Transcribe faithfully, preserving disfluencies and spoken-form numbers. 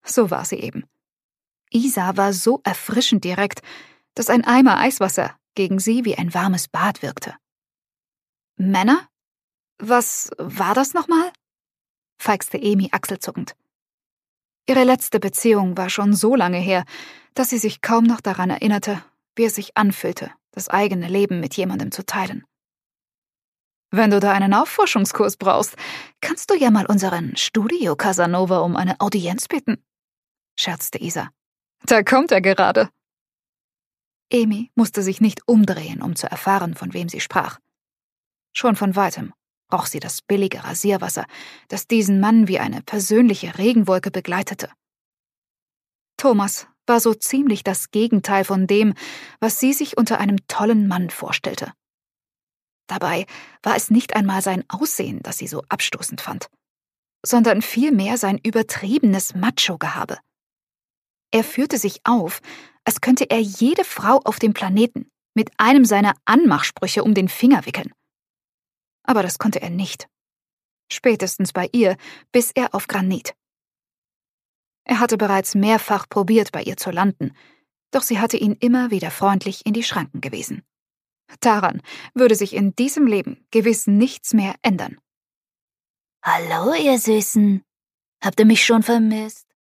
So war sie eben. Isa war so erfrischend direkt, dass ein Eimer Eiswasser gegen sie wie ein warmes Bad wirkte. »Männer? Was war das nochmal?« feixte Emi achselzuckend. Ihre letzte Beziehung war schon so lange her, dass sie sich kaum noch daran erinnerte, wie es sich anfühlte, das eigene Leben mit jemandem zu teilen. »Wenn du da einen Aufforschungskurs brauchst, kannst du ja mal unseren Studio Casanova um eine Audienz bitten«, scherzte Isa. »Da kommt er gerade.« Emi musste sich nicht umdrehen, um zu erfahren, von wem sie sprach. Schon von weitem roch sie das billige Rasierwasser, das diesen Mann wie eine persönliche Regenwolke begleitete. Thomas war so ziemlich das Gegenteil von dem, was sie sich unter einem tollen Mann vorstellte. Dabei war es nicht einmal sein Aussehen, das sie so abstoßend fand, sondern vielmehr sein übertriebenes Macho-Gehabe. Er führte sich auf, als könnte er jede Frau auf dem Planeten mit einem seiner Anmachsprüche um den Finger wickeln. Aber das konnte er nicht. Spätestens bei ihr biss er auf Granit. Er hatte bereits mehrfach probiert, bei ihr zu landen, doch sie hatte ihn immer wieder freundlich in die Schranken gewiesen. Daran würde sich in diesem Leben gewiss nichts mehr ändern. »Hallo, ihr Süßen. Habt ihr mich schon vermisst?«